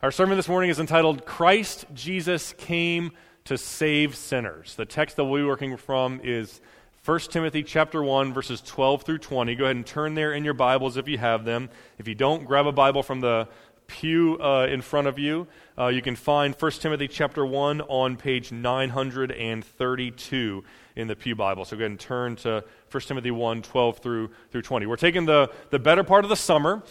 Our sermon this morning is entitled, Christ Jesus Came to Save Sinners. The text that we'll be working from is 1 Timothy chapter 1, verses 12 through 20. Go ahead and turn there in your Bibles if you have them. If you don't, grab a Bible from the pew in front of you. You can find 1 Timothy chapter 1 on page 932 in the pew Bible. So go ahead and turn to 1 Timothy 1, 12 through 20. We're taking the better part of the summer.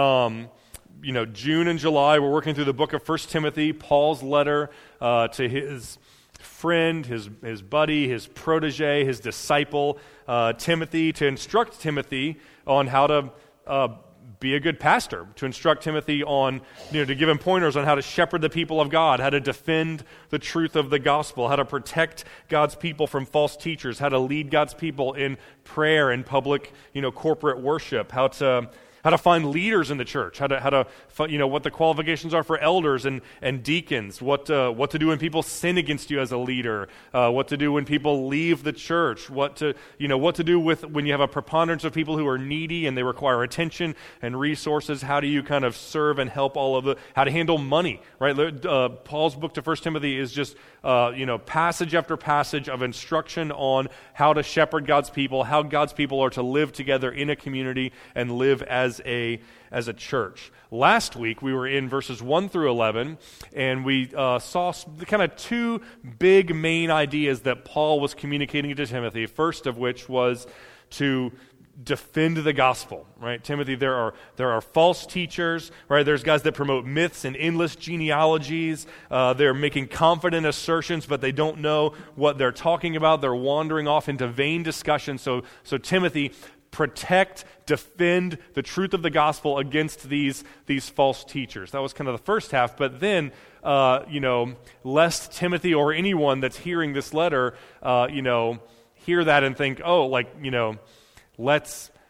June and July, we're working through the book of 1 Timothy, Paul's letter to his friend, his buddy, his protege, his disciple, Timothy, to instruct Timothy on how to be a good pastor, to instruct Timothy on, to give him pointers on how to shepherd the people of God, how to defend the truth of the gospel, how to protect God's people from false teachers, how to lead God's people in prayer and public, corporate worship, how to find leaders in the church, what the qualifications are for elders and deacons, what to do when people sin against you as a leader, what to do when people leave the church, what to do with when you have a preponderance of people who are needy and they require attention and resources. How do you kind of serve and help how to handle money, right? Paul's book to 1 Timothy is just passage after passage of instruction on how to shepherd God's people, how God's people are to live together in a community and live as a church. Last week we were in verses 1 through 11, and we saw kind of two big main ideas that Paul was communicating to Timothy. First of which was to defend the gospel, right? Timothy, there are false teachers, right? There's guys that promote myths and endless genealogies. They're making confident assertions, but they don't know what they're talking about. They're wandering off into vain discussion. So Timothy, protect, defend the truth of the gospel against these false teachers. That was kind of the first half. But then, lest Timothy or anyone that's hearing this letter, hear that and think, let's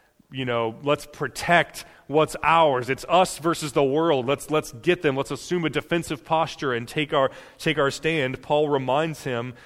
protect what's ours. It's us versus the world. Let's get them. Let's assume a defensive posture and take our stand. Paul reminds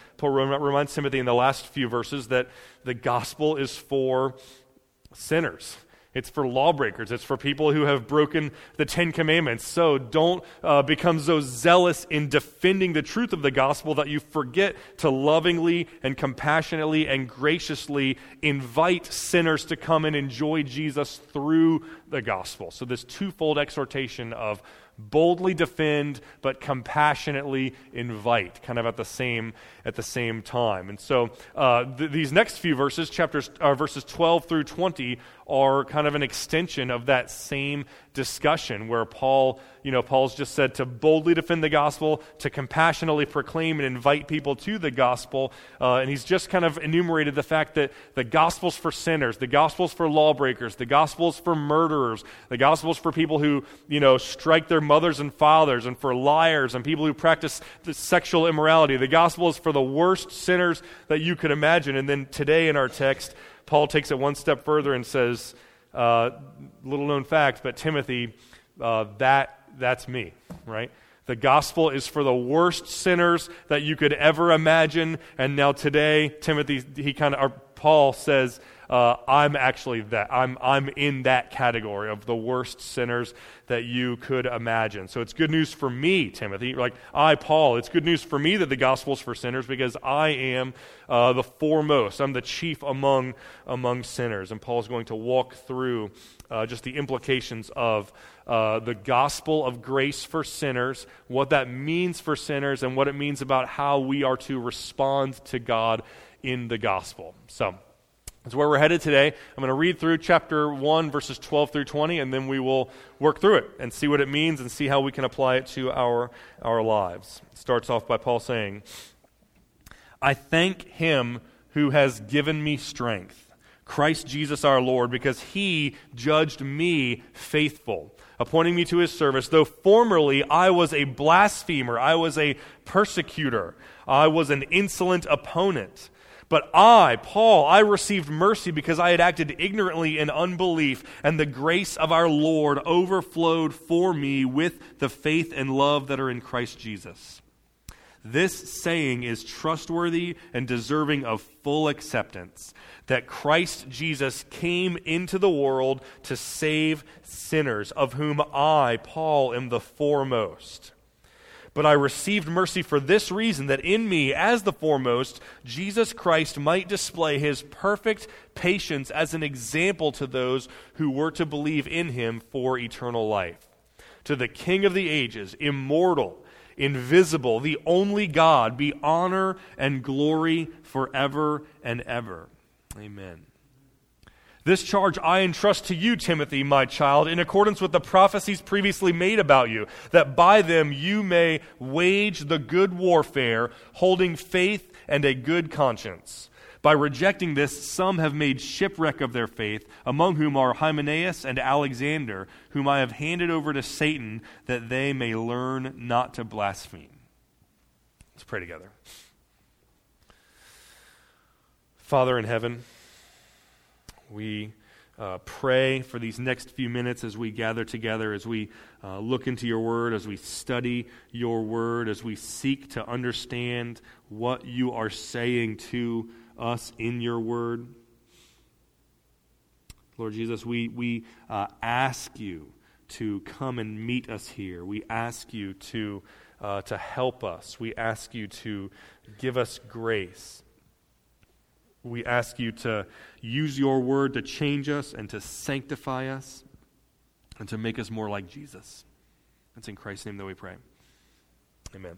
Timothy in the last few verses that the gospel is for sinners. It's for lawbreakers. It's for people who have broken the Ten Commandments. So don't become so zealous in defending the truth of the gospel that you forget to lovingly and compassionately and graciously invite sinners to come and enjoy Jesus through the gospel. So this twofold exhortation of boldly defend but compassionately invite, kind of at the same time. And so these next few verses, verses 12 through 20, are kind of an extension of that same discussion where Paul's just said to boldly defend the gospel, to compassionately proclaim and invite people to the gospel, and he's just kind of enumerated the fact that the gospel's for sinners, the gospel's for lawbreakers, the gospel's for murderers, the gospel's for people who, strike their mothers and fathers, and for liars and people who practice the sexual immorality. The gospel is for the worst sinners that you could imagine. And then today in our text, Paul takes it one step further and says, little known fact, but Timothy, that's me, right? The gospel is for the worst sinners that you could ever imagine. And now today, Timothy, Paul says, I'm actually that. I'm in that category of the worst sinners that you could imagine. So it's good news for me, Timothy. Paul, it's good news for me that the gospel's for sinners because I am the foremost. I'm the chief among sinners. And Paul's going to walk through just the implications of the gospel of grace for sinners, what that means for sinners, and what it means about how we are to respond to God in the gospel. So that's where we're headed today. I'm going to read through chapter 1, verses 12 through 20, and then we will work through it and see what it means and see how we can apply it to our lives. It starts off by Paul saying, I thank him who has given me strength, Christ Jesus our Lord, because he judged me faithful, appointing me to his service, though formerly I was a blasphemer, I was a persecutor, I was an insolent opponent. But I, Paul, I received mercy because I had acted ignorantly in unbelief, and the grace of our Lord overflowed for me with the faith and love that are in Christ Jesus. This saying is trustworthy and deserving of full acceptance, that Christ Jesus came into the world to save sinners, of whom I, Paul, am the foremost. But I received mercy for this reason, that in me, as the foremost, Jesus Christ might display his perfect patience as an example to those who were to believe in him for eternal life. To the King of the ages, immortal, invisible, the only God, be honor and glory forever and ever. Amen. This charge I entrust to you, Timothy, my child, in accordance with the prophecies previously made about you, that by them you may wage the good warfare, holding faith and a good conscience. By rejecting this, some have made shipwreck of their faith, among whom are Hymenaeus and Alexander, whom I have handed over to Satan, that they may learn not to blaspheme. Let's pray together. Father in heaven, we pray for these next few minutes as we gather together, as we look into your word, as we study your word, as we seek to understand what you are saying to us in your word. Lord Jesus, we ask you to come and meet us here. We ask you to help us. We ask you to give us grace. We ask you to use your word to change us and to sanctify us and to make us more like Jesus. It's in Christ's name that we pray. Amen.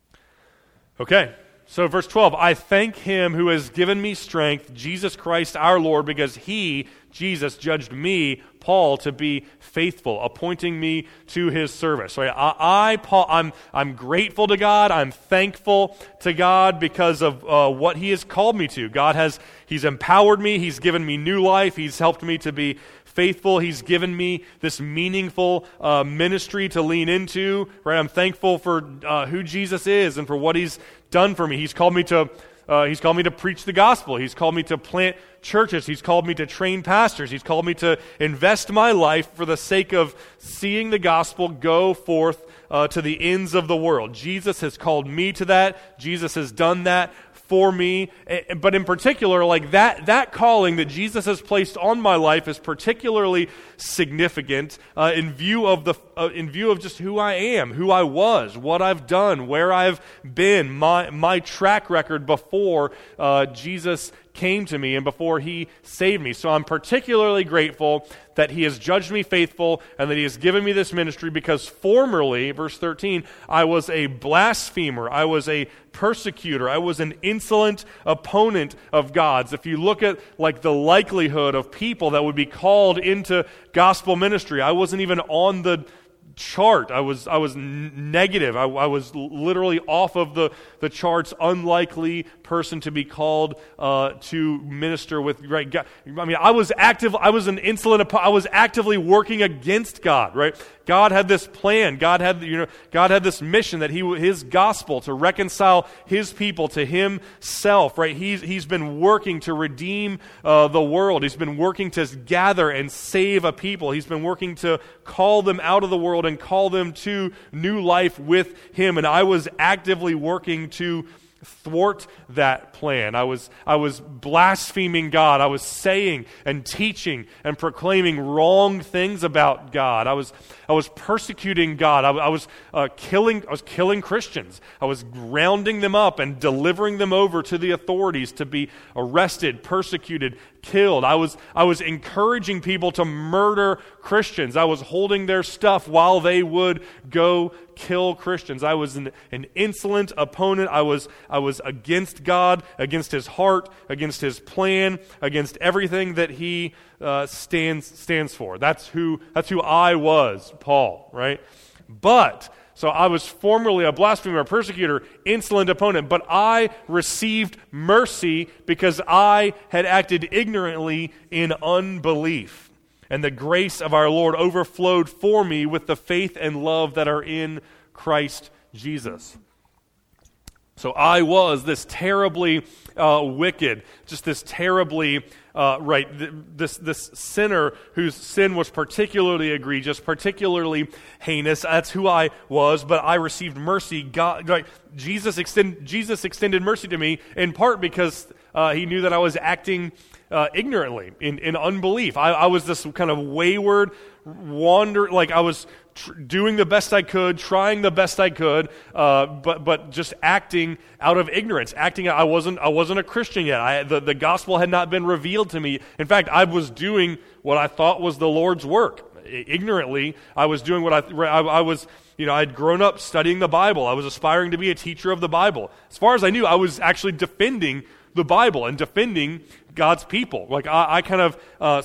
Okay. So verse 12, I thank him who has given me strength, Jesus Christ our Lord, because he, Jesus, judged me, Paul, to be faithful, appointing me to his service. Right? Paul, I'm grateful to God. I'm thankful to God because of what he has called me to. He's empowered me. He's given me new life. He's helped me to be faithful. He's given me this meaningful ministry to lean into. Right? I'm thankful for who Jesus is and for what he's done for me. He's called me to preach the gospel. He's called me to plant churches. He's called me to train pastors. He's called me to invest my life for the sake of seeing the gospel go forth to the ends of the world. Jesus has called me to that. Jesus has done that for me. But in particular, like that calling that Jesus has placed on my life is particularly significant in view of just who I am, who I was, what I've done, where I've been, my track record before Jesus came to me and before he saved me. So I'm particularly grateful that he has judged me faithful and that he has given me this ministry, because formerly, verse 13, I was a blasphemer, I was a persecutor, I was an insolent opponent of God's. If you look at like the likelihood of people that would be called into gospel ministry, I wasn't even on the chart. I was negative. I was literally off of the charts, unlikely person to be called to minister with. Right? God, I mean, I was an insolent. I was actively working against God. Right? God had this plan. God had this mission that his gospel to reconcile his people to himself. Right? He's been working to redeem the world. He's been working to gather and save a people. He's been working to call them out of the world and call them to new life with him. And I was actively working to thwart that plan. I was blaspheming God. I was saying and teaching and proclaiming wrong things about God. I was persecuting God. I was killing Christians. I was rounding them up and delivering them over to the authorities to be arrested, persecuted, killed. I was encouraging people to murder Christians. I was holding their stuff while they would go kill Christians. I was an insolent opponent. I was against God, against his heart, against his plan, against everything that he stands for. That's who I was, Paul, right? So I was formerly a blasphemer, a persecutor, insolent opponent, but I received mercy because I had acted ignorantly in unbelief. And the grace of our Lord overflowed for me with the faith and love that are in Christ Jesus. So I was this terribly wicked, just this terribly right, this sinner whose sin was particularly egregious, particularly heinous. That's who I was, but I received mercy. Jesus extended mercy to me in part because he knew that I was acting ignorantly, in unbelief. I was this kind of wayward like I was doing the best I could, trying the best I could, but just acting out of ignorance. I wasn't a Christian yet. The gospel had not been revealed to me. In fact, I was doing what I thought was the Lord's work. Ignorantly, I was doing what I was. I'd grown up studying the Bible. I was aspiring to be a teacher of the Bible. As far as I knew, I was actually defending the Bible and defending God's people. Like I kind of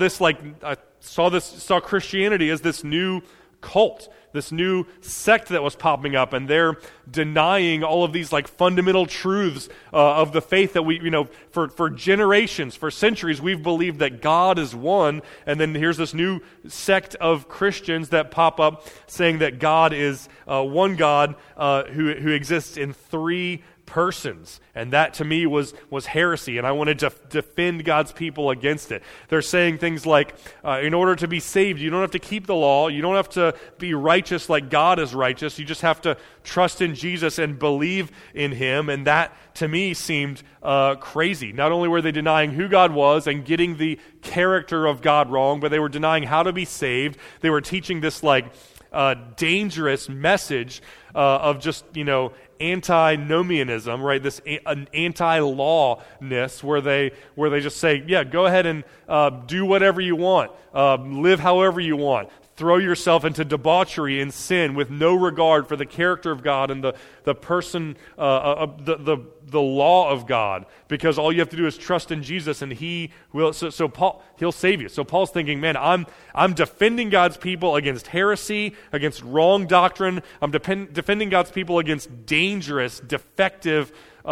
saw Christianity as this new cult, this new sect that was popping up, and they're denying all of these like fundamental truths of the faith that we, for generations, for centuries, we've believed that God is one, and then here's this new sect of Christians that pop up saying that God is one God who exists in three persons, and that to me was heresy, and I wanted to defend God's people against it. They're saying things like, in order to be saved, you don't have to keep the law, you don't have to be righteous like God is righteous, you just have to trust in Jesus and believe in Him, and that to me seemed crazy. Not only were they denying who God was and getting the character of God wrong, but they were denying how to be saved. They were teaching this like dangerous message of just, antinomianism, right? This an anti-lawness where they just say, yeah, go ahead and do whatever you want, live however you want, throw yourself into debauchery and sin with no regard for the character of God and the person, the law of God, because all you have to do is trust in Jesus and He will. So Paul, He'll save you. So Paul's thinking, man, I'm defending God's people against heresy, against wrong doctrine. I'm defending God's people against dangerous, defective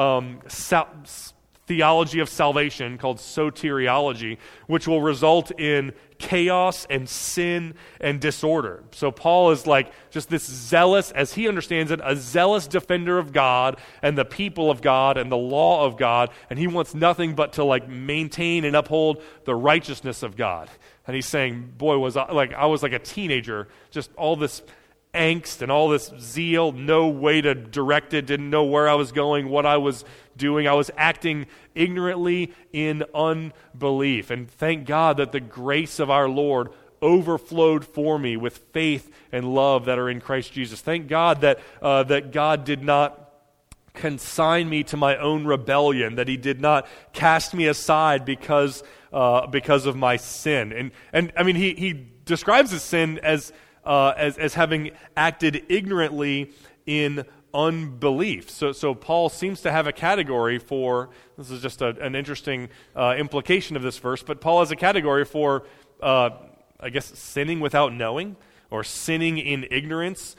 theology of salvation called soteriology, which will result in chaos and sin and disorder. So Paul is like just this zealous, as he understands it, a zealous defender of God and the people of God and the law of God, and he wants nothing but to like maintain and uphold the righteousness of God. And he's saying, boy, I was like a teenager, just all this angst and all this zeal, no way to direct it, didn't know where I was going, what I was doing. I was acting ignorantly in unbelief. And thank God that the grace of our Lord overflowed for me with faith and love that are in Christ Jesus. Thank God that God did not consign me to my own rebellion, that He did not cast me aside because of my sin. And I mean, He describes His sin as having acted ignorantly in unbelief. So Paul seems to have a category for, this is just an interesting implication of this verse, but Paul has a category for, I guess, sinning without knowing, or sinning in ignorance.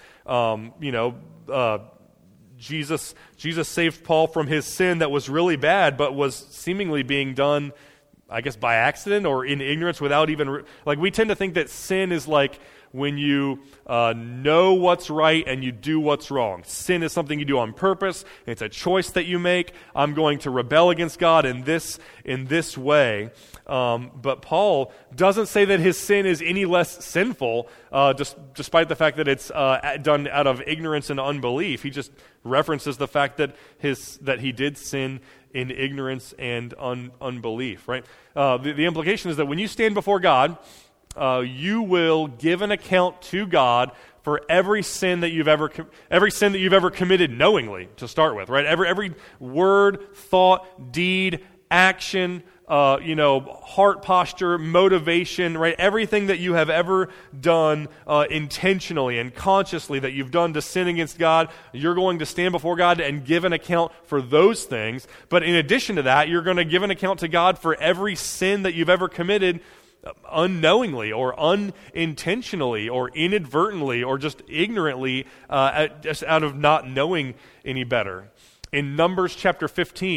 Jesus saved Paul from his sin that was really bad, but was seemingly being done, I guess, by accident or in ignorance without even, like we tend to think that sin is like when you know what's right and you do what's wrong. Sin is something you do on purpose. It's a choice that you make. I'm going to rebel against God in this way. But Paul doesn't say that his sin is any less sinful, despite the fact that it's done out of ignorance and unbelief. He just references the fact that he did sin in ignorance and unbelief. Right? The implication is that when you stand before God, you will give an account to God for every sin that you've ever committed knowingly, to start with, right? Every word, thought, deed, action, heart posture, motivation, right? Everything that you have ever done intentionally and consciously that you've done to sin against God, you're going to stand before God and give an account for those things. But in addition to that, you're going to give an account to God for every sin that you've ever committed unknowingly or unintentionally or inadvertently or just ignorantly, just out of not knowing any better. In Numbers chapter 15,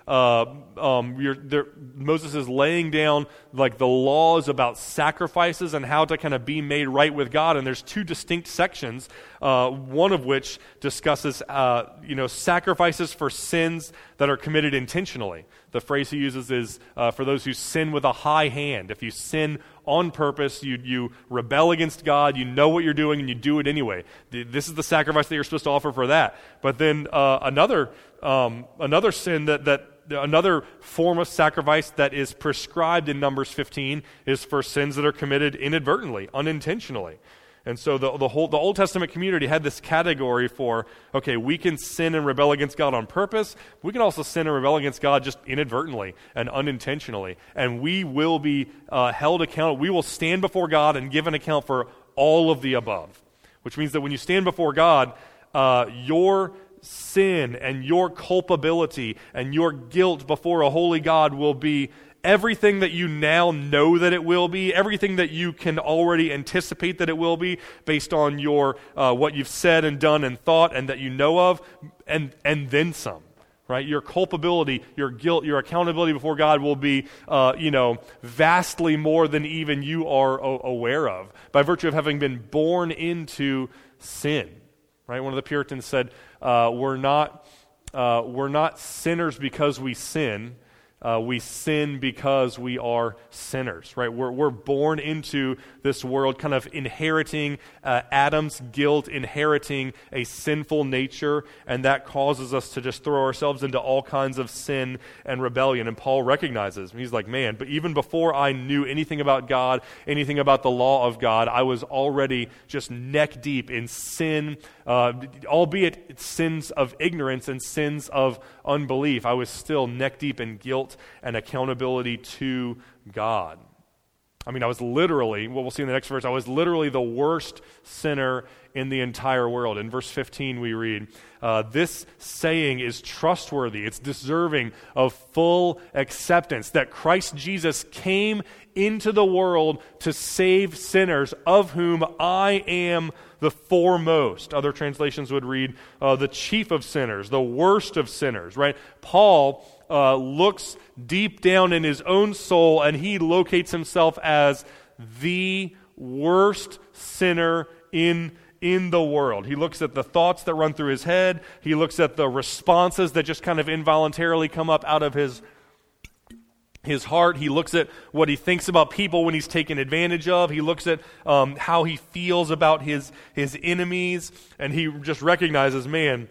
Moses is laying down like the laws about sacrifices and how to kind of be made right with God. And there's two distinct sections, one of which discusses sacrifices for sins that are committed intentionally. The phrase he uses is for those who sin with a high hand. If you sin on purpose, you rebel against God, you know what you're doing, and you do it anyway. This is the sacrifice that you're supposed to offer for that. But then another sin another form of sacrifice that is prescribed in Numbers 15 is for sins that are committed inadvertently, unintentionally. And so the Old Testament community had this category for, okay, we can sin and rebel against God on purpose. We can also sin and rebel against God just inadvertently and unintentionally. And we will be held accountable. We will stand before God and give an account for all of the above, which means that when you stand before God, your sin and your culpability and your guilt before a holy God will be everything that you now know that it will be, everything that you can already anticipate that it will be based on your what you've said and done and thought and that you know of, and then some. Right? Your culpability, your guilt, your accountability before God will be, vastly more than even you are aware of by virtue of having been born into sin. Right? One of the Puritans said, "We're not sinners because we sin. We sin because we are sinners." Right? We're born into this world, kind of inheriting Adam's guilt, inheriting a sinful nature, and that causes us to just throw ourselves into all kinds of sin and rebellion. And Paul recognizes, he's like, man, but even before I knew anything about God, anything about the law of God, I was already just neck deep in sin, albeit sins of ignorance and sins of unbelief. I was still neck deep in guilt and accountability to God. I mean, I was literally, what we'll see in the next verse, I was literally the worst sinner in the entire world. In verse 15 we read, this saying is trustworthy, it's deserving of full acceptance, that Christ Jesus came into the world to save sinners, of whom I am the foremost. Other translations would read, the chief of sinners, the worst of sinners, right? Paul looks deep down in his own soul and he locates himself as the worst sinner in the world. He looks at the thoughts that run through his head. He looks at the responses that just kind of involuntarily come up out of his heart. He looks at what he thinks about people when he's taken advantage of. He looks at how he feels about his enemies, and he just recognizes, man,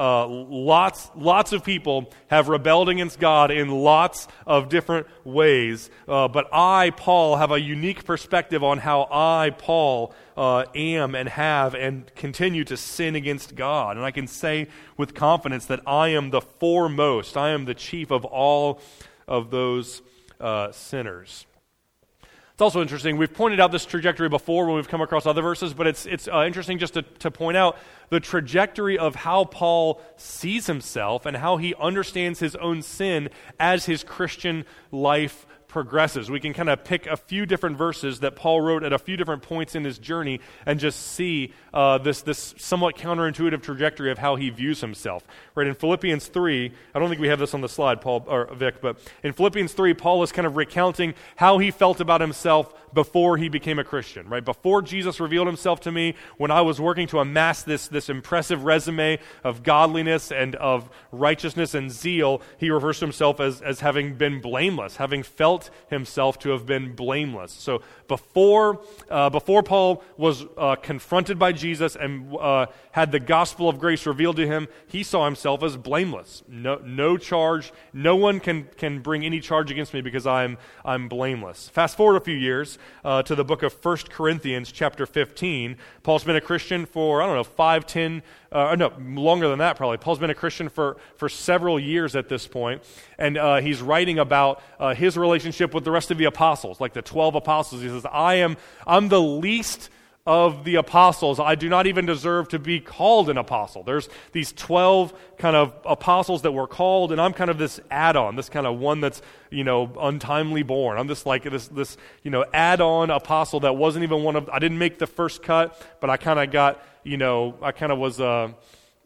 lots of people have rebelled against God in lots of different ways, but I, Paul, have a unique perspective on how I, Paul, am and have and continue to sin against God. And I can say with confidence that I am the foremost, I am the chief of all of those sinners. It's also interesting, we've pointed out this trajectory before when we've come across other verses, but it's interesting just to point out the trajectory of how Paul sees himself and how he understands his own sin as his Christian life progresses. We can kind of pick a few different verses that Paul wrote at a few different points in his journey and just see this somewhat counterintuitive trajectory of how he views himself. Right, in Philippians 3, I don't think we have this on the slide, Paul or Vic, but in Philippians 3, Paul is kind of recounting how he felt about himself before he became a Christian. Right, before Jesus revealed himself to me, when I was working to amass this impressive resume of godliness and of righteousness and zeal, he refers to himself as having been blameless, having felt himself to have been blameless. So before Paul was confronted by Jesus and had the gospel of grace revealed to him, he saw himself as blameless. No charge. No one can bring any charge against me because I'm blameless. Fast forward a few years to the book of 1 Corinthians chapter 15. Paul's been a Christian for, 5, 10, longer than that probably. Paul's been a Christian for several years at this point, and he's writing about his relationship with the rest of the apostles, like the 12 apostles. He says, I'm the least of the apostles. I do not even deserve to be called an apostle. There's these 12 kind of apostles that were called, and I'm kind of this add-on, this kind of one that's, untimely born. I'm this add-on apostle that wasn't even I didn't make the first cut, but I kind of got, I kind of was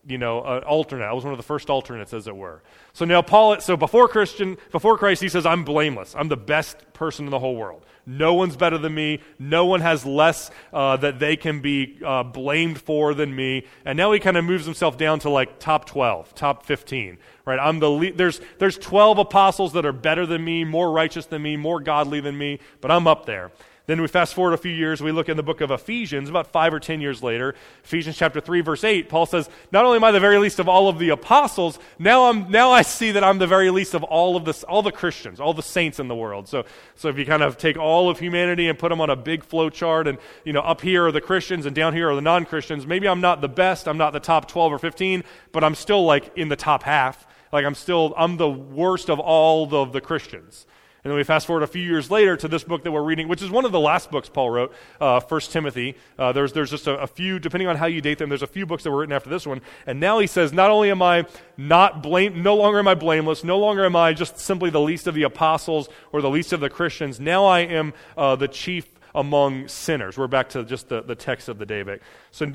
an alternate. I was one of the first alternates, as it were. So now Paul, before Christ, he says, I'm blameless. I'm the best person in the whole world. No one's better than me. No one has less that they can be blamed for than me. And now he kind of moves himself down to like top 12, top 15. Right? I'm there's 12 apostles that are better than me, more righteous than me, more godly than me, but I'm up there. Then we fast forward a few years, we look in the book of Ephesians, about 5 or 10 years later, Ephesians chapter 3, verse 8, Paul says, not only am I the very least of all of the apostles, now I see that I'm the very least of all the Christians, all the saints in the world. So if you kind of take all of humanity and put them on a big flow chart, and up here are the Christians and down here are the non-Christians, maybe I'm not the best, I'm not the top 12 or 15, but I'm still like in the top half. Like I'm the worst of all of the Christians. And then we fast forward a few years later to this book that we're reading, which is one of the last books Paul wrote, 1 Timothy. There's just a few, depending on how you date them, there's a few books that were written after this one. And now he says, not only am I no longer am I blameless, no longer am I just simply the least of the apostles or the least of the Christians, now I am the chief among sinners. We're back to just the text of the day back. So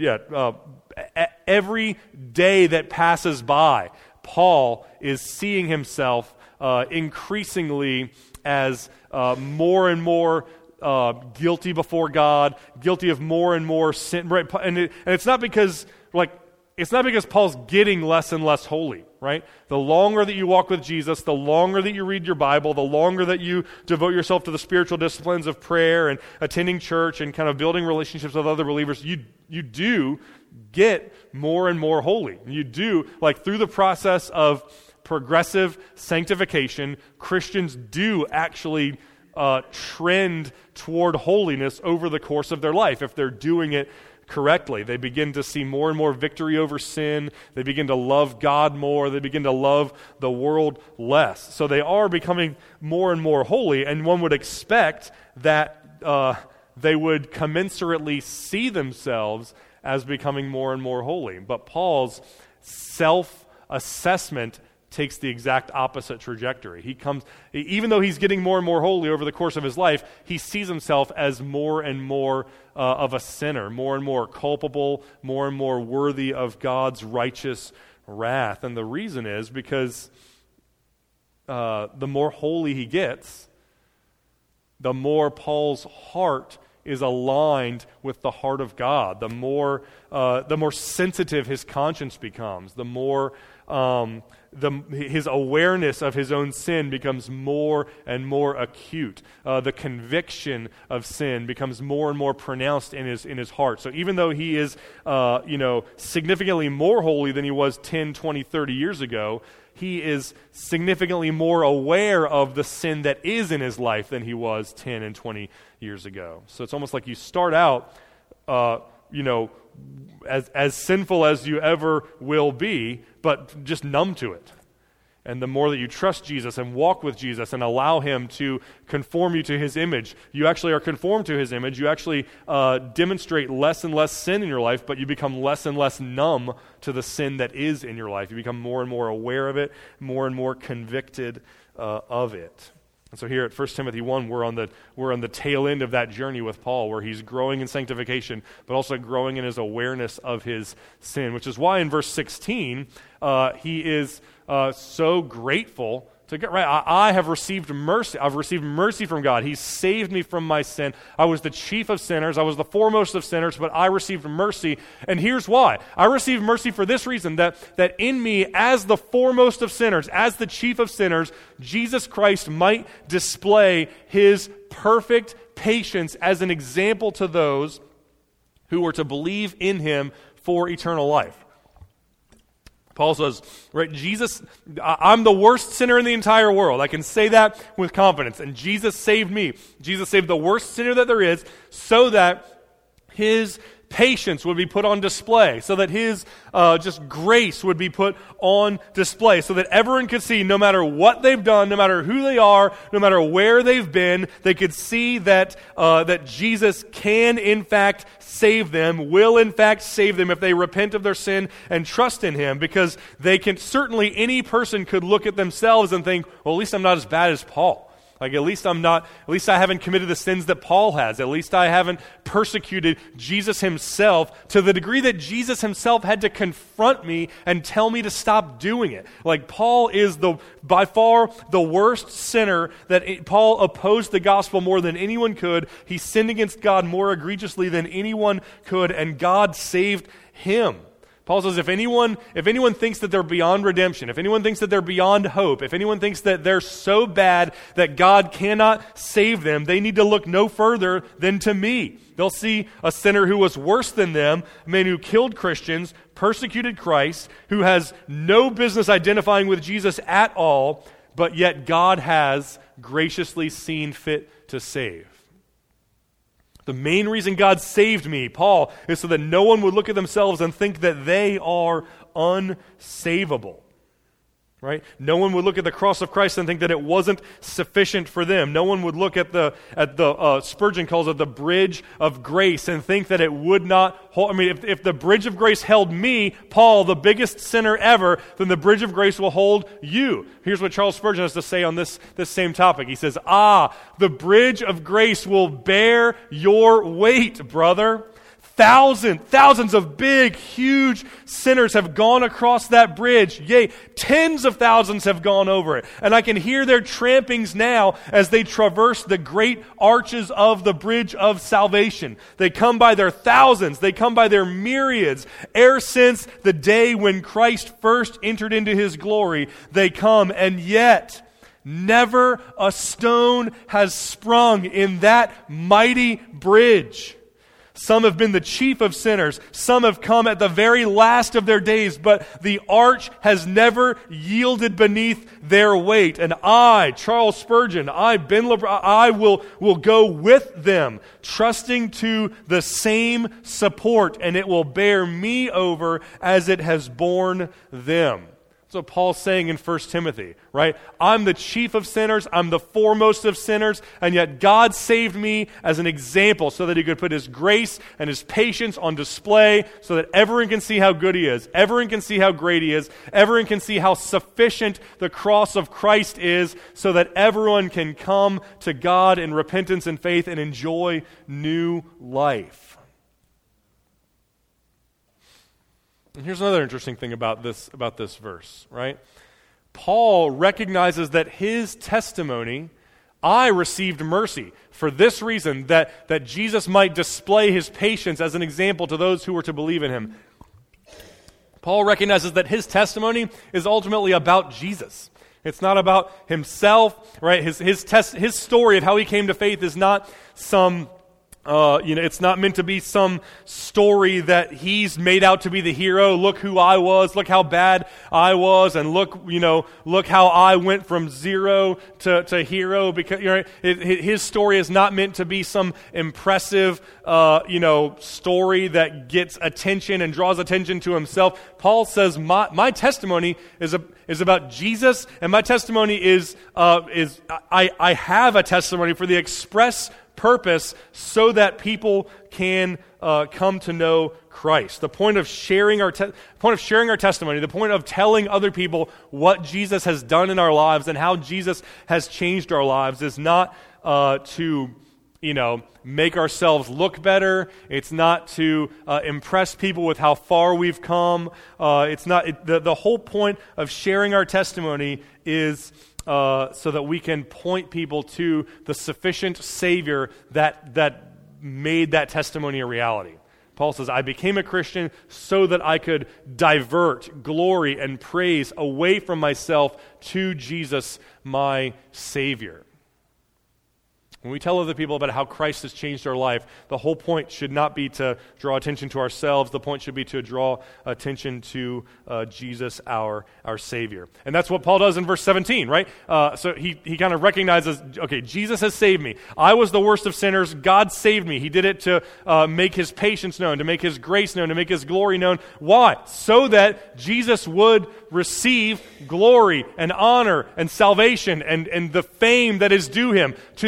every day that passes by, Paul is seeing himself increasingly as more and more guilty before God, guilty of more and more sin. Right? And it's not because Paul's getting less and less holy, right? The longer that you walk with Jesus, the longer that you read your Bible, the longer that you devote yourself to the spiritual disciplines of prayer and attending church and kind of building relationships with other believers, you do get more and more holy. You do, through the process of progressive sanctification, Christians do actually trend toward holiness over the course of their life if they're doing it correctly. They begin to see more and more victory over sin. They begin to love God more. They begin to love the world less. So they are becoming more and more holy, and one would expect that they would commensurately see themselves as becoming more and more holy. But Paul's self-assessment takes the exact opposite trajectory. Even though he's getting more and more holy over the course of his life, he sees himself as more and more of a sinner, more and more culpable, more and more worthy of God's righteous wrath. And the reason is because the more holy he gets, the more Paul's heart is aligned with the heart of God. The more sensitive his conscience becomes, the more his awareness of his own sin becomes more and more acute. The conviction of sin becomes more and more pronounced in his heart. So even though he is significantly more holy than he was 10, 20, 30 years ago, he is significantly more aware of the sin that is in his life than he was 10 and 20 years ago. So it's almost like you start out, as sinful as you ever will be, but just numb to it. And the more that you trust Jesus and walk with Jesus and allow him to conform you to his image, you actually are conformed to his image. You actually demonstrate less and less sin in your life, but you become less and less numb to the sin that is in your life. You become more and more aware of it, more and more convicted of it. And so here at 1 Timothy 1, we're on the tail end of that journey with Paul, where he's growing in sanctification, but also growing in his awareness of his sin, which is why in verse 16, he is so grateful to get right. I have received mercy. I've received mercy from God. He saved me from my sin. I was the chief of sinners. I was the foremost of sinners, but I received mercy. And here's why. I received mercy for this reason, that in me, as the foremost of sinners, as the chief of sinners, Jesus Christ might display his perfect patience as an example to those who were to believe in him for eternal life. Paul says, right, Jesus, I'm the worst sinner in the entire world. I can say that with confidence. And Jesus saved me. Jesus saved the worst sinner that there is so that his patience would be put on display, so that his just grace would be put on display, so that everyone could see no matter what they've done, no matter who they are, no matter where they've been, they could see that Jesus can in fact save them, will in fact save them if they repent of their sin and trust in him, because they can certainly, any person could look at themselves and think, well, at least I'm not as bad as Paul. Like, at least I haven't committed the sins that Paul has. At least I haven't persecuted Jesus himself to the degree that Jesus himself had to confront me and tell me to stop doing it. Like, Paul is by far the worst sinner Paul opposed the gospel more than anyone could. He sinned against God more egregiously than anyone could, and God saved him. Paul says if anyone thinks that they're beyond redemption, if anyone thinks that they're beyond hope, if anyone thinks that they're so bad that God cannot save them, they need to look no further than to me. They'll see a sinner who was worse than them, a man who killed Christians, persecuted Christ, who has no business identifying with Jesus at all, but yet God has graciously seen fit to save. The main reason God saved me, Paul, is so that no one would look at themselves and think that they are unsavable. Right? No one would look at the cross of Christ and think that it wasn't sufficient for them. No one would look at the Spurgeon calls it the bridge of grace and think that it would not hold. I mean, if the bridge of grace held me, Paul, the biggest sinner ever, then the bridge of grace will hold you. Here's what Charles Spurgeon has to say on this same topic. He says, the bridge of grace will bear your weight, brother. Thousands of big, huge sinners have gone across that bridge. Yea, tens of thousands have gone over it. And I can hear their trampings now as they traverse the great arches of the bridge of salvation. They come by their thousands. They come by their myriads. E'er since the day when Christ first entered into his glory, they come. And yet, never a stone has sprung in that mighty bridge. Some have been the chief of sinners. Some have come at the very last of their days, but the arch has never yielded beneath their weight. And I, Charles Spurgeon, I will go with them, trusting to the same support, and it will bear me over as it has borne them. That's what Paul's saying in 1 Timothy, right? I'm the chief of sinners, I'm the foremost of sinners, and yet God saved me as an example so that he could put his grace and his patience on display so that everyone can see how good he is, everyone can see how great he is, everyone can see how sufficient the cross of Christ is so that everyone can come to God in repentance and faith and enjoy new life. And here's another interesting thing about this verse, right? Paul recognizes that his testimony, I received mercy for this reason, that Jesus might display his patience as an example to those who were to believe in him. Paul recognizes that his testimony is ultimately about Jesus. It's not about himself, right? His story of how he came to faith is not some it's not meant to be some story that he's made out to be the hero. Look who I was, look how bad I was, and look how I went from zero to hero. Because his story is not meant to be some impressive story that gets attention and draws attention to himself. Paul says, my testimony is about Jesus, and my testimony is I have a testimony for the express purpose so that people can come to know Christ. The point of sharing our testimony, the point of telling other people what Jesus has done in our lives and how Jesus has changed our lives is not to make ourselves look better. It's not to impress people with how far we've come. The whole point of sharing our testimony is so that we can point people to the sufficient Savior that made that testimony a reality. Paul says, I became a Christian so that I could divert glory and praise away from myself to Jesus, my Savior. When we tell other people about how Christ has changed our life, the whole point should not be to draw attention to ourselves. The point should be to draw attention to Jesus, our Savior. And that's what Paul does in verse 17, right? So he kind of recognizes, okay, Jesus has saved me. I was the worst of sinners. God saved me. He did it to make his patience known, to make his grace known, to make his glory known. Why? So that Jesus would receive glory and honor and salvation and the fame that is due him to the King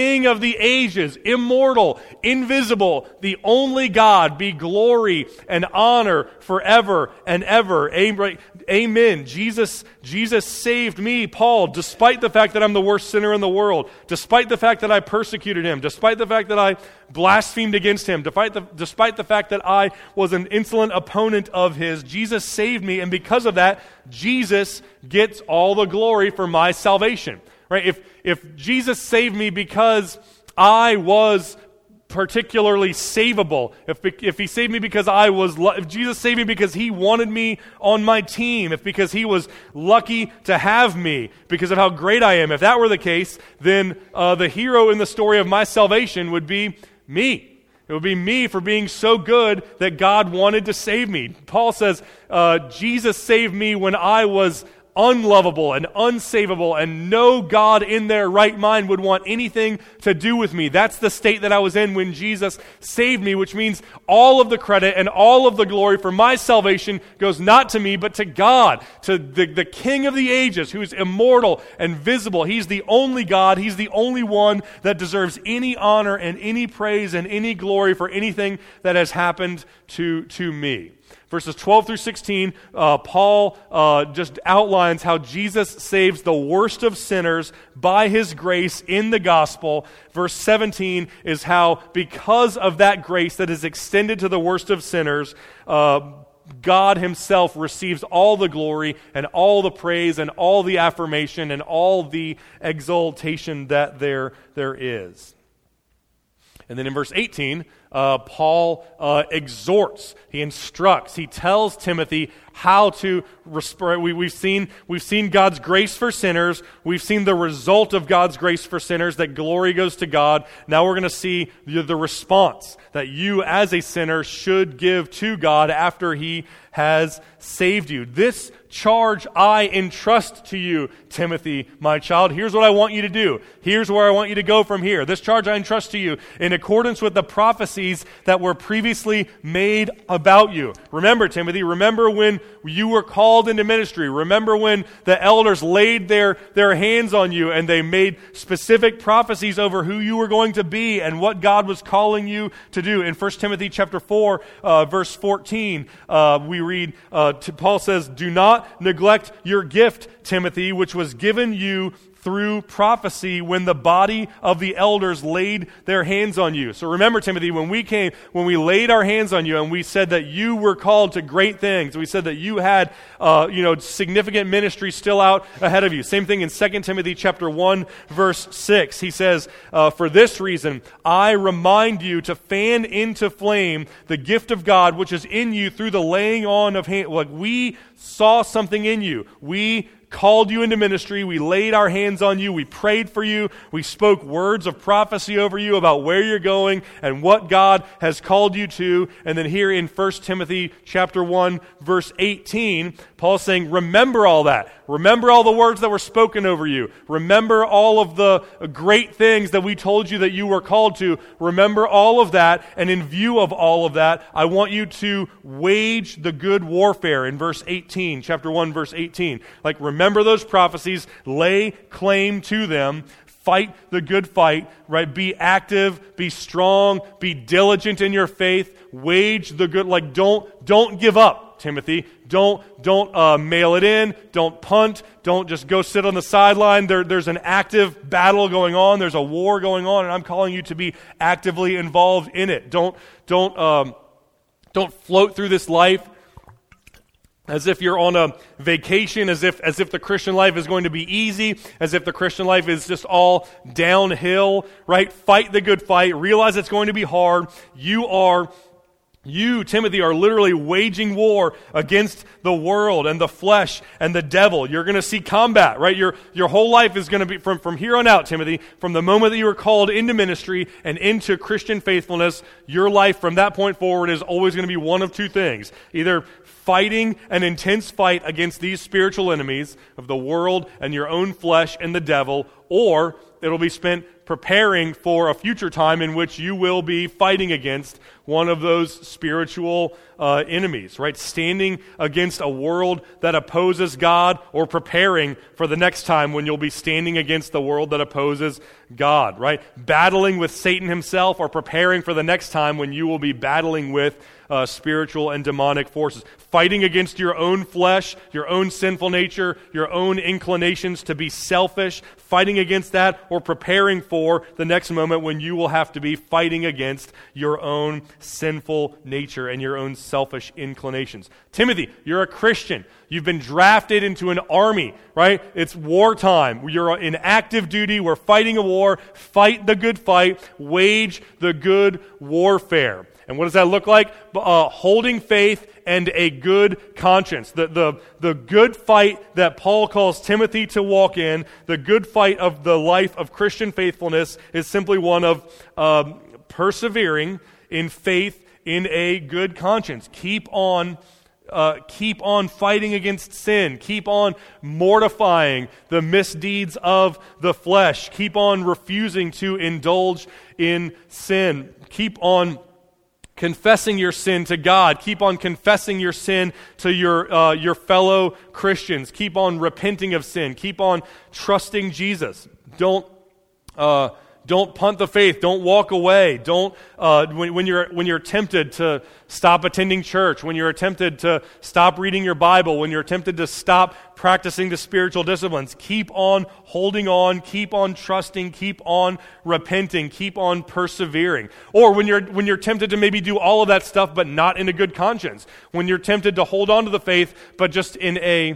King of the ages, immortal, invisible, the only God, be glory and honor forever and ever. Amen. Jesus saved me, Paul, despite the fact that I'm the worst sinner in the world, despite the fact that I persecuted him, despite the fact that I blasphemed against him, despite the fact that I was an insolent opponent of his. Jesus saved me, and because of that, Jesus gets all the glory for my salvation. Right? If Jesus saved me because I was particularly savable, if he saved me because if Jesus saved me because he wanted me on my team, if because he was lucky to have me because of how great I am, if that were the case, then the hero in the story of my salvation would be me. It would be me for being so good that God wanted to save me. Paul says, Jesus saved me when I was unlovable and unsavable, and no God in their right mind would want anything to do with me. That's the state that I was in when Jesus saved me, which means all of the credit and all of the glory for my salvation goes not to me, but to God, to the King of the ages, who is immortal and visible. He's the only God. He's the only one that deserves any honor and any praise and any glory for anything that has happened to me. Verses 12 through 16, Paul just outlines how Jesus saves the worst of sinners by his grace in the gospel. Verse 17 is how, because of that grace that is extended to the worst of sinners, God himself receives all the glory and all the praise and all the affirmation and all the exaltation that there is. And then in verse 18, Paul exhorts, he instructs, he tells Timothy how to respond. We've seen God's grace for sinners. We've seen the result of God's grace for sinners, that glory goes to God. Now we're going to see the response that you as a sinner should give to God after he has saved you. This charge I entrust to you, Timothy, my child. Here's what I want you to do. Here's where I want you to go from here. This charge I entrust to you in accordance with the prophecies that were previously made about you. Remember, Timothy, remember when you were called into ministry. Remember when the elders laid their hands on you and they made specific prophecies over who you were going to be and what God was calling you to do. In 1 Timothy chapter 4, verse 14, we read, Paul says, "Do not neglect your gift, Timothy, which was given you through prophecy when the body of the elders laid their hands on you." So remember, Timothy, when we laid our hands on you and we said that you were called to great things, we said that you had significant ministry still out ahead of you. Same thing in 2 Timothy chapter 1, verse 6. He says, "For this reason, I remind you to fan into flame the gift of God which is in you through the laying on of hands." Like, we saw something in you. We called you into ministry. We laid our hands on you. We prayed for you. We spoke words of prophecy over you about where you're going and what God has called you to. And then here in 1 Timothy chapter 1, verse 18, Paul's saying, remember all that. Remember all the words that were spoken over you. Remember all of the great things that we told you that you were called to. Remember all of that. And in view of all of that, I want you to wage the good warfare in verse 18, chapter 1, verse 18. Like, remember those prophecies, lay claim to them, fight the good fight, right? Be active, be strong, be diligent in your faith, wage the good, like, don't give up, Timothy. Don't mail it in, don't punt, don't just go sit on the sideline. There's an active battle going on, there's a war going on, and I'm calling you to be actively involved in it. Don't float through this life as if you're on a vacation, as if the Christian life is going to be easy, as if the Christian life is just all downhill, right? Fight the good fight. Realize it's going to be hard. You, Timothy, are literally waging war against the world and the flesh and the devil. You're going to see combat, right? Your whole life is going to be, from here on out, Timothy, from the moment that you were called into ministry and into Christian faithfulness, your life from that point forward is always going to be one of two things. Either fighting an intense fight against these spiritual enemies of the world and your own flesh and the devil, or it'll be spent preparing for a future time in which you will be fighting against one of those spiritual enemies, right? Standing against a world that opposes God, or preparing for the next time when you'll be standing against the world that opposes God, right? Battling with Satan himself, or preparing for the next time when you will be battling with spiritual and demonic forces. Fighting against your own flesh, your own sinful nature, your own inclinations to be selfish, fighting against that, or preparing for the next moment when you will have to be fighting against your own sinful nature and your own selfish inclinations. Timothy, you're a Christian. You've been drafted into an army, right? It's wartime. You're in active duty. We're fighting a war. Fight the good fight. Wage the good warfare. And what does that look like? Holding faith and a good conscience. The good fight that Paul calls Timothy to walk in, the good fight of the life of Christian faithfulness, is simply one of persevering in faith in a good conscience. Keep on fighting against sin. Keep on mortifying the misdeeds of the flesh. Keep on refusing to indulge in sin. Keep on confessing your sin to God. Keep on confessing your sin to your fellow Christians. Keep on repenting of sin. Keep on trusting Jesus. Don't punt the faith. Don't walk away. Don't when you're tempted to stop attending church, when you're tempted to stop reading your Bible, when you're tempted to stop practicing the spiritual disciplines, keep on holding on, keep on trusting, keep on repenting, keep on persevering. Or when you're tempted to maybe do all of that stuff but not in a good conscience, when you're tempted to hold on to the faith but just in a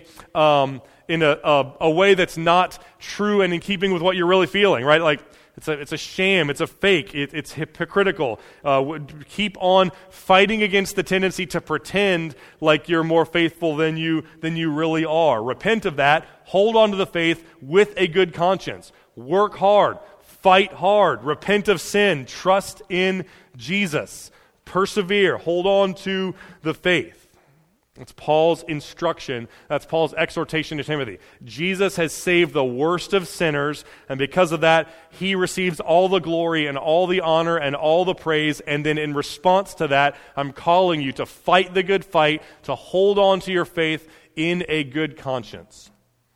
way that's not true and in keeping with what you're really feeling, right? Like it's a sham, it's a fake, it's hypocritical. Keep on fighting against the tendency to pretend like you're more faithful than you really are. Repent of that, hold on to the faith with a good conscience. Work hard, fight hard, repent of sin, trust in Jesus. Persevere, hold on to the faith. That's Paul's instruction. That's Paul's exhortation to Timothy. Jesus has saved the worst of sinners, and because of that, he receives all the glory and all the honor and all the praise. And then in response to that, I'm calling you to fight the good fight, to hold on to your faith in a good conscience.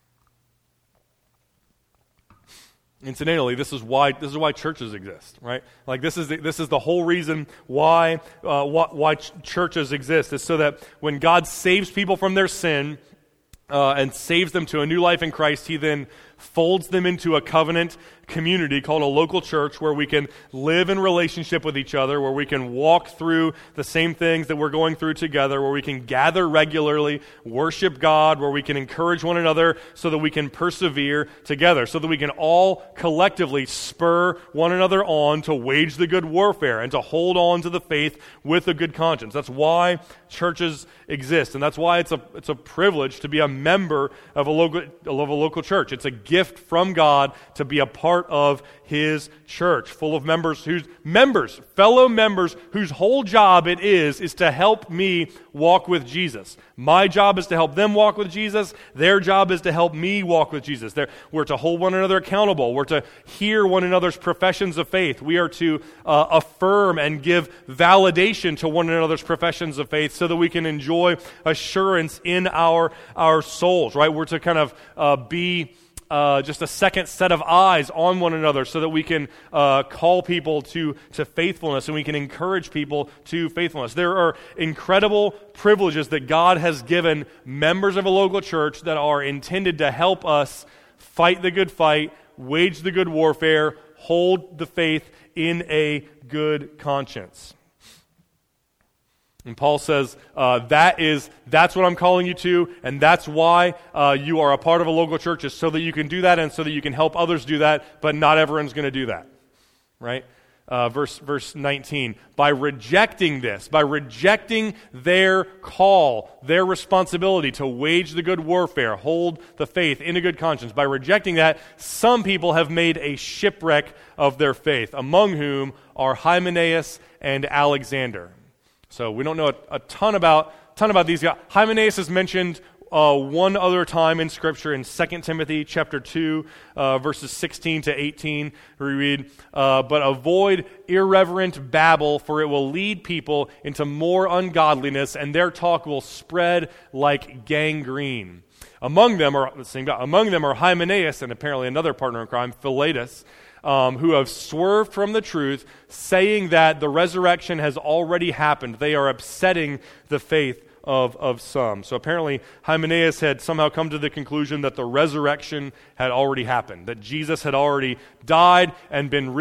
Incidentally, this is why churches exist, right? Like this is the whole reason why churches exist, is so that when God saves people from their sin and saves them to a new life in Christ, he then folds them into a covenant community called a local church, where we can live in relationship with each other, where we can walk through the same things that we're going through together, where we can gather regularly, worship God, where we can encourage one another so that we can persevere together, so that we can all collectively spur one another on to wage the good warfare and to hold on to the faith with a good conscience. That's why churches exist, and that's why it's a privilege to be a member of a local church. It's a gift from God to be a part of his church, full of fellow members whose whole job it is to help me walk with Jesus. My job is to help them walk with Jesus. Their job is to help me walk with Jesus. We're to hold one another accountable. We're to hear one another's professions of faith. We are to affirm and give validation to one another's professions of faith so that we can enjoy assurance in our souls, right? We're to kind of be just a second set of eyes on one another so that we can call people to faithfulness, and we can encourage people to faithfulness. There are incredible privileges that God has given members of a local church that are intended to help us fight the good fight, wage the good warfare, hold the faith in a good conscience. And Paul says, that's what I'm calling you to, and that's why you are a part of a local church, is so that you can do that and so that you can help others do that, but not everyone's going to do that, right? Verse 19, by rejecting their call, their responsibility to wage the good warfare, hold the faith in a good conscience, by rejecting that, some people have made a shipwreck of their faith, among whom are Hymenaeus and Alexander. So we don't know a ton about these guys. Hymenaeus is mentioned one other time in Scripture in 2 Timothy chapter 2, verses 16 to 18, we read, "But avoid irreverent babble, for it will lead people into more ungodliness, and their talk will spread like gangrene. Among them are Hymenaeus, and apparently another partner in crime, Philetus, who have swerved from the truth, saying that the resurrection has already happened. They are upsetting the faith of some." So apparently Hymenaeus had somehow come to the conclusion that the resurrection had already happened, that Jesus had already died and been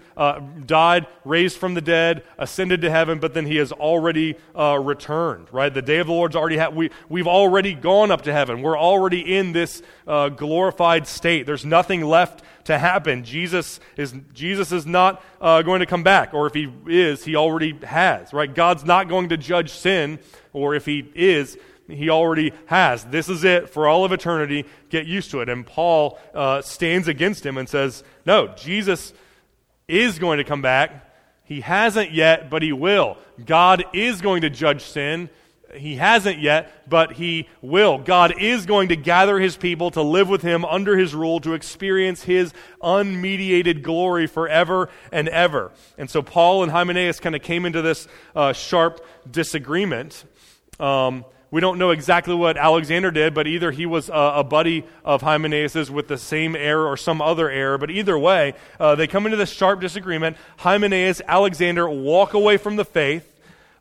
raised from the dead, ascended to heaven, but then he has already returned, right? The day of the Lord's already happened. We've already gone up to heaven. We're already in this glorified state. There's nothing left to happen. Jesus is not going to come back, or if he is, he already has, right? God's not going to judge sin, or if he is, he already has. This is it for all of eternity. Get used to it. And Paul stands against him and says, no, Jesus is going to come back. He hasn't yet, but he will. God is going to judge sin. He hasn't yet, but he will. God is going to gather his people to live with him under his rule, to experience his unmediated glory forever and ever. And so Paul and Hymenaeus kind of came into this sharp disagreement. We don't know exactly what Alexander did, but either he was a buddy of Hymenaeus's with the same error or some other error. But either way, they come into this sharp disagreement. Hymenaeus, Alexander walk away from the faith.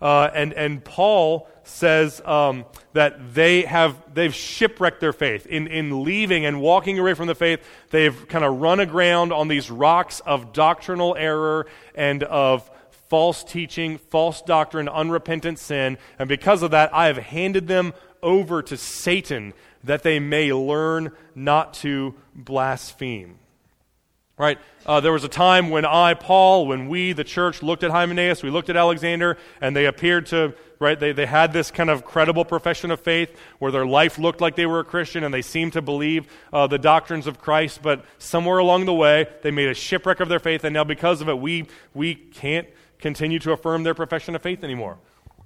And Paul says that they've shipwrecked their faith. In leaving and walking away from the faith, they've kind of run aground on these rocks of doctrinal error and of false teaching, false doctrine, unrepentant sin. And because of that, I have handed them over to Satan that they may learn not to blaspheme. Right? There was a time when when we, the church, looked at Hymenaeus, we looked at Alexander, and they appeared to, right, they had this kind of credible profession of faith where their life looked like they were a Christian and they seemed to believe the doctrines of Christ, but somewhere along the way, they made a shipwreck of their faith, and now because of it, we can't continue to affirm their profession of faith anymore.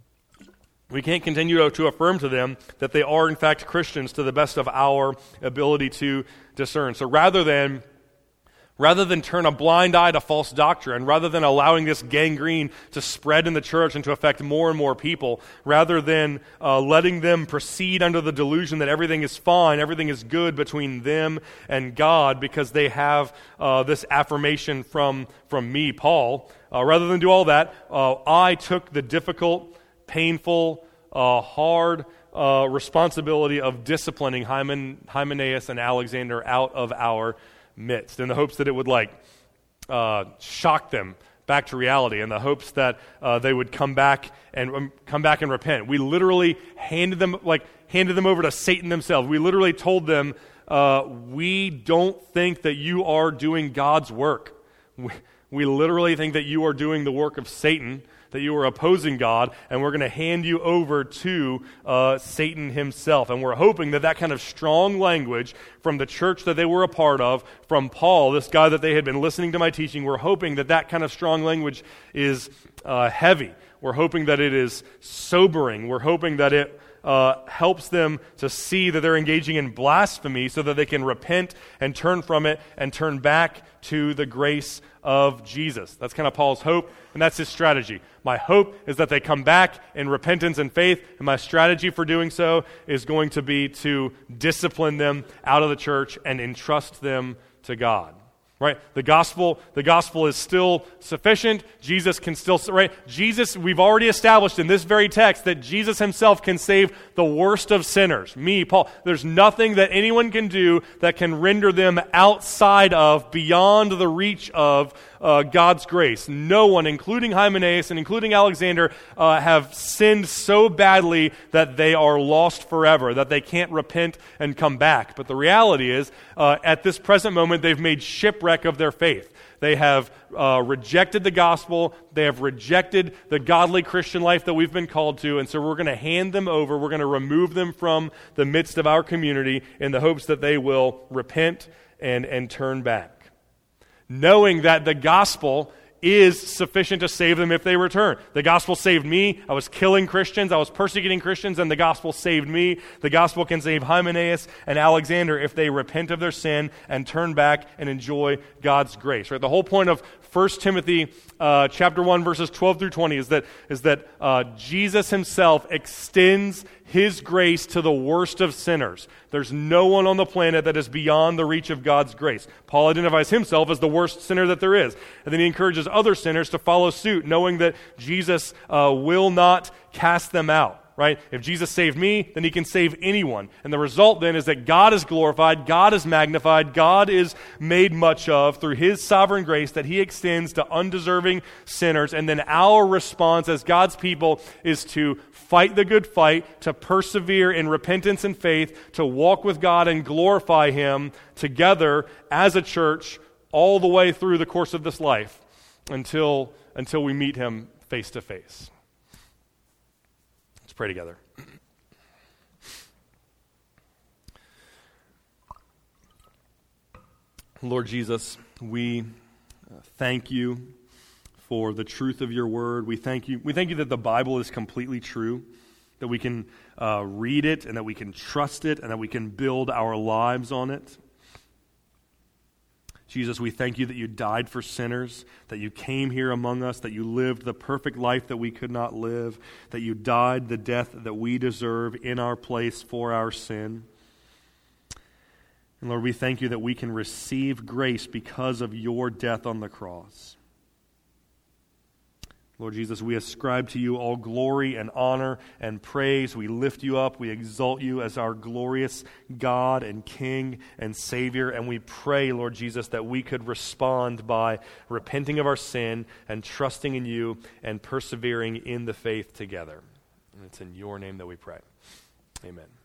We can't continue to affirm to them that they are, in fact, Christians to the best of our ability to discern. So rather than turn a blind eye to false doctrine, rather than allowing this gangrene to spread in the church and to affect more and more people, rather than letting them proceed under the delusion that everything is fine, everything is good between them and God because they have this affirmation from me, Paul, rather than do all that, I took the difficult, painful, hard responsibility of disciplining Hymenaeus and Alexander out of our midst, in the hopes that it would shock them back to reality, in the hopes that they would come back and repent. We literally handed them over to Satan themselves. We literally told them, we don't think that you are doing God's work. We literally think that you are doing the work of Satan, that you are opposing God, and we're going to hand you over to Satan himself. And we're hoping that kind of strong language from the church that they were a part of, from Paul, this guy that they had been listening to my teaching, we're hoping that kind of strong language is heavy. We're hoping that it is sobering. We're hoping that it helps them to see that they're engaging in blasphemy so that they can repent and turn from it and turn back to the grace of Jesus. That's kind of Paul's hope, and that's his strategy. My hope is that they come back in repentance and faith, and my strategy for doing so is going to be to discipline them out of the church and entrust them to God. Right? The gospel is still sufficient. Jesus can still, right? Jesus, we've already established in this very text that Jesus himself can save the worst of sinners. Me, Paul. There's nothing that anyone can do that can render them outside of, beyond the reach of God's grace. No one, including Hymenaeus and including Alexander, have sinned so badly that they are lost forever, that they can't repent and come back. But the reality is, at this present moment, they've made shipwreck of their faith. They have rejected the gospel. They have rejected the godly Christian life that we've been called to, and so we're going to hand them over. We're going to remove them from the midst of our community in the hopes that they will repent and turn back. Knowing that the gospel is sufficient to save them if they return. The gospel saved me. I was killing Christians. I was persecuting Christians, and the gospel saved me. The gospel can save Hymenaeus and Alexander if they repent of their sin and turn back and enjoy God's grace. Right? The whole point of 1 Timothy chapter 1, verses 12 through 20 is that Jesus himself extends his grace to the worst of sinners. There's no one on the planet that is beyond the reach of God's grace. Paul identifies himself as the worst sinner that there is. And then he encourages other sinners to follow suit, knowing that Jesus will not cast them out. Right? If Jesus saved me, then he can save anyone. And the result then is that God is glorified, God is magnified, God is made much of through his sovereign grace that he extends to undeserving sinners. And then our response as God's people is to fight the good fight, to persevere in repentance and faith, to walk with God and glorify him together as a church all the way through the course of this life until we meet him face to face. Let's pray together. Lord Jesus, we thank you for the truth of your word. We thank you that the Bible is completely true, that we can read it and that we can trust it and that we can build our lives on it. Jesus, we thank you that you died for sinners, that you came here among us, that you lived the perfect life that we could not live, that you died the death that we deserve in our place for our sin. And Lord, we thank you that we can receive grace because of your death on the cross. Lord Jesus, we ascribe to you all glory and honor and praise. We lift you up. We exalt you as our glorious God and King and Savior. And we pray, Lord Jesus, that we could respond by repenting of our sin and trusting in you and persevering in the faith together. And it's in your name that we pray. Amen.